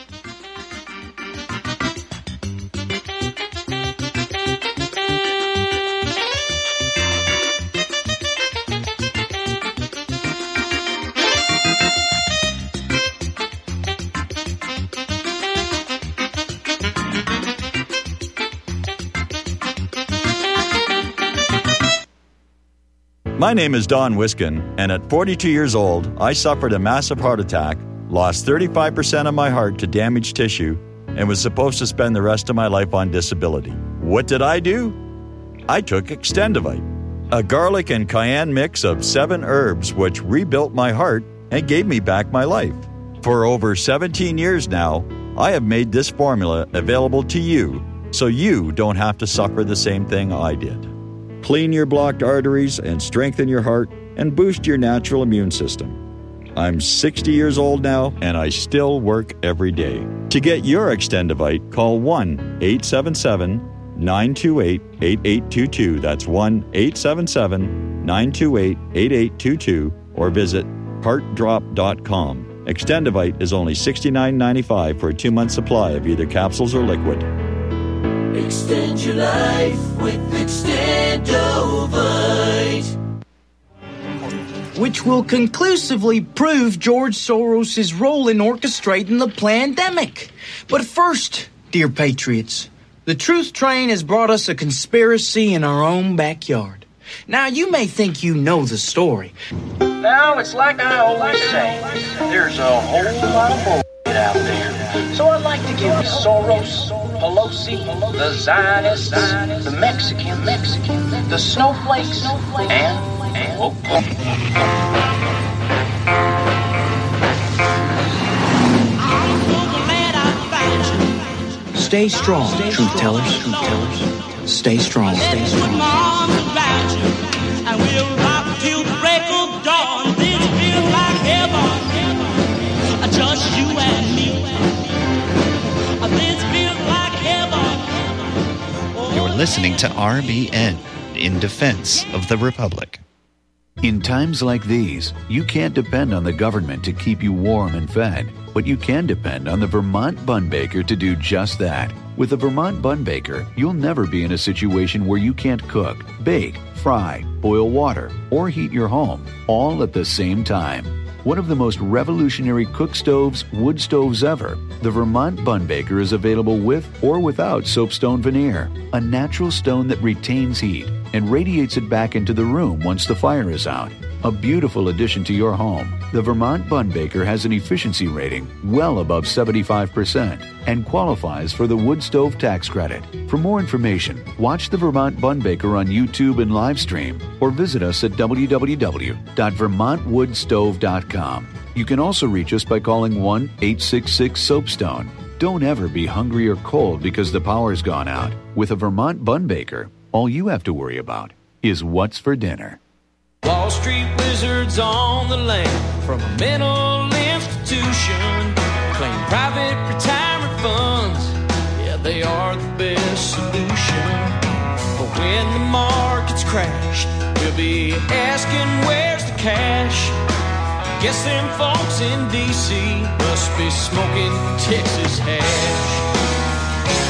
My name is Don Wiskin, and at forty-two years old, I suffered a massive heart attack, lost thirty-five percent of my heart to damaged tissue, and was supposed to spend the rest of my life on disability. What did I do? I took Extendivite, a garlic and cayenne mix of seven herbs which rebuilt my heart and gave me back my life. For over seventeen years now, I have made this formula available to you so you don't have to suffer the same thing I did. Clean your blocked arteries and strengthen your heart and boost your natural immune system. I'm sixty years old now and I still work every day. To get your Extendivite, call one eight seven seven, nine two eight, eight eight two two. That's one eight seven seven, nine two eight, eight eight two two or visit heart drop dot com. Extendivite is only sixty-nine ninety-five for a two-month supply of either capsules or liquid. Extend your life with Extendovite. Which will conclusively prove George Soros' role in orchestrating the pandemic. But first, dear patriots, the truth train has brought us a conspiracy in our own backyard. Now, you may think you know the story. Now, it's like I always say, there's a whole lot of bull out there. So I'd like to give Soros, Pelosi, the Zionists, the Mexican, Mexican, the snowflakes, and, and Oklahoma. Stay strong, truth tellers. Truth tellers. Stay strong. Stay strong. And we'll rock till the break of dawn. This feels like heaven. Just you and me. This feels like heaven. You're listening to R B N, in defense of the Republic. In times like these, you can't depend on the government to keep you warm and fed, but you can depend on the Vermont Bun Baker to do just that. With the Vermont Bun Baker, you'll never be in a situation where you can't cook, bake, fry, boil water, or heat your home, all at the same time. One of the most revolutionary cook stoves, wood stoves ever, the Vermont Bun Baker is available with or without soapstone veneer, a natural stone that retains heat and radiates it back into the room once the fire is out. A beautiful addition to your home, the Vermont Bun Baker has an efficiency rating well above seventy-five percent and qualifies for the wood stove tax credit. For more information, watch the Vermont Bun Baker on YouTube and live stream or visit us at w w w dot vermont wood stove dot com. You can also reach us by calling one eight six six soapstone. Don't ever be hungry or cold because the power's gone out. With a Vermont Bun Baker, all you have to worry about is what's for dinner. Wall Street wizards on the land from a mental institution claim private retirement funds. Yeah, they are the best solution. But when the markets crash, we'll be asking where's the cash. Guess them folks in D C must be smoking Texas hash.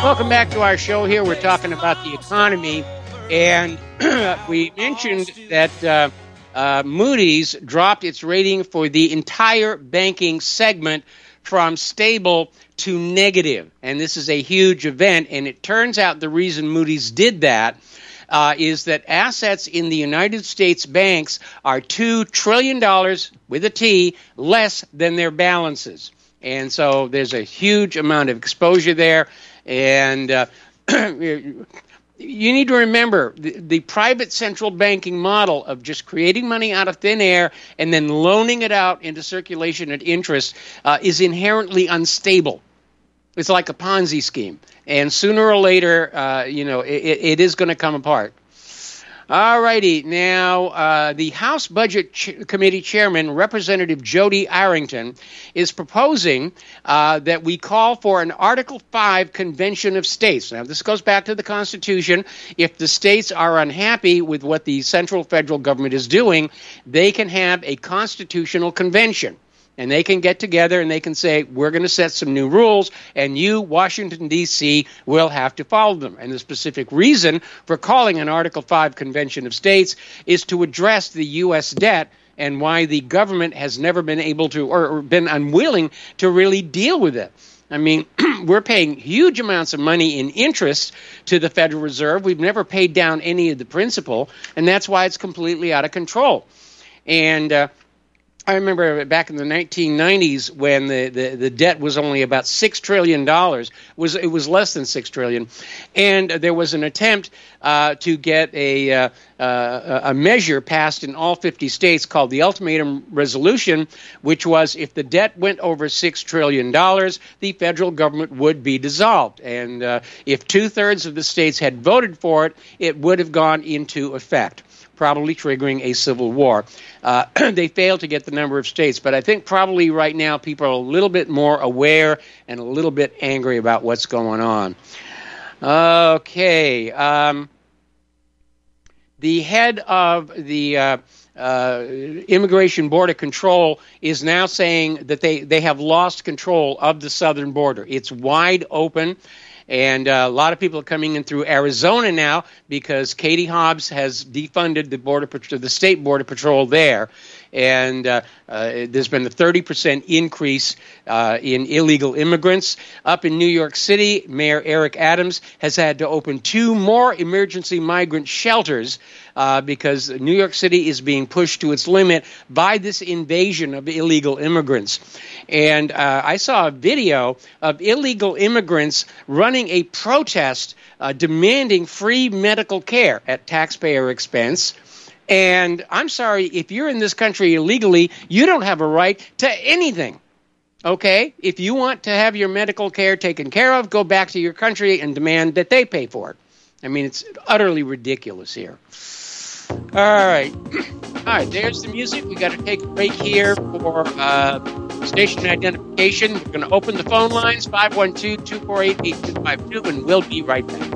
Welcome back to our show here. We're talking about the economy, and we mentioned that uh, uh, Moody's dropped its rating for the entire banking segment from stable to negative. And this is a huge event, and it turns out the reason Moody's did that uh, is that assets in the United States banks are two trillion dollars, with a T, less than their balances. And so there's a huge amount of exposure there. And uh, you need to remember, the, the private central banking model of just creating money out of thin air and then loaning it out into circulation at interest uh, is inherently unstable. It's like a Ponzi scheme. And sooner or later, uh, you know, it, it is going to come apart. All righty. Now, uh, the House Budget Ch- Committee Chairman, Representative Jody Arrington, is proposing uh, that we call for an Article five Convention of States. Now, this goes back to the Constitution. If the states are unhappy with what the central federal government is doing, they can have a constitutional convention. And they can get together and they can say, we're going to set some new rules, and you, Washington, D C, will have to follow them. And the specific reason for calling an Article five Convention of States is to address the U S debt and why the government has never been able to, or, or been unwilling to really deal with it. I mean, we're paying huge amounts of money in interest to the Federal Reserve. We've never paid down any of the principal, and that's why it's completely out of control. And uh, I remember back in the nineteen nineties when the, the, the debt was only about six trillion dollars. Was it was less than six trillion dollars. And there was an attempt uh, to get a, uh, uh, a measure passed in all fifty states called the Ultimatum Resolution, which was if the debt went over six trillion dollars, the federal government would be dissolved. And uh, if two-thirds of the states had voted for it, it would have gone into effect, probably triggering a civil war. Uh, they failed to get the number of states, but I think probably right now people are a little bit more aware and a little bit angry about what's going on. Okay. Um, the head of the uh, uh, Immigration Border Control is now saying that they, they have lost control of the southern border. It's wide open. And uh, a lot of people are coming in through Arizona now because Katie Hobbs has defunded the border, the state border patrol there, and uh, uh, there's been a thirty percent increase uh, in illegal immigrants. Up in New York City, Mayor Eric Adams has had to open two more emergency migrant shelters uh, because New York City is being pushed to its limit by this invasion of illegal immigrants. And uh, I saw a video of illegal immigrants running a protest uh, demanding free medical care at taxpayer expense. And I'm sorry, if you're in this country illegally, you don't have a right to anything. Okay? If you want to have your medical care taken care of, go back to your country and demand that they pay for it. I mean, it's utterly ridiculous here. All right. All right, there's the music. We got to take a break here for uh, station identification. We're going to open the phone lines, five one two, two four eight, eight two five two, and we'll be right back.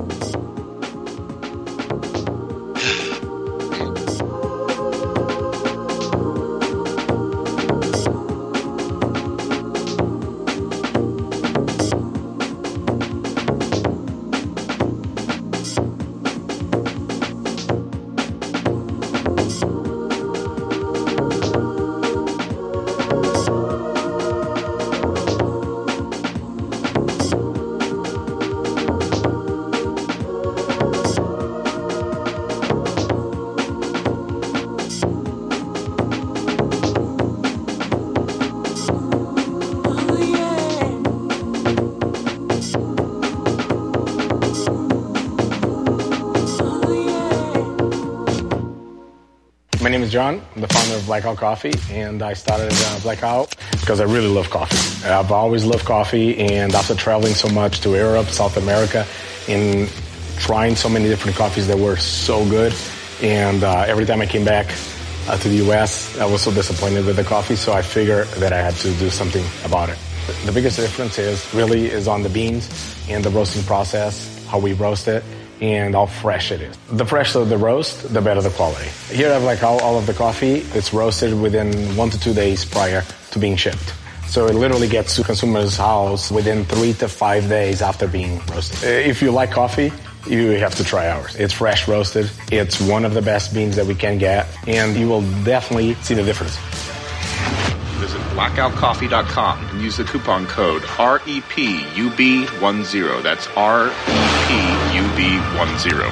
My name is John. I'm the founder of Blackout Coffee, and I started uh, Blackout because I really love coffee. I've always loved coffee, and after traveling so much to Europe, South America, and trying so many different coffees that were so good, and uh, every time I came back uh, to the U S, I was so disappointed with the coffee, so I figured that I had to do something about it. The biggest difference is really is on the beans and the roasting process, how we roast it, and how fresh it is. The fresher the roast, the better the quality. Here I have like all, all of the coffee. It's roasted within one to two days prior to being shipped. So it literally gets to consumers' house within three to five days after being roasted. If you like coffee, you have to try ours. It's fresh roasted. It's one of the best beans that we can get, and you will definitely see the difference. Visit blackout coffee dot com and use the coupon code R E P U B ten. That's R E P U B ten.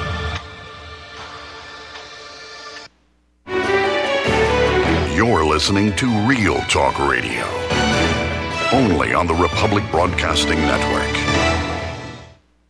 You're listening to Real Talk Radio, only on the Republic Broadcasting Network.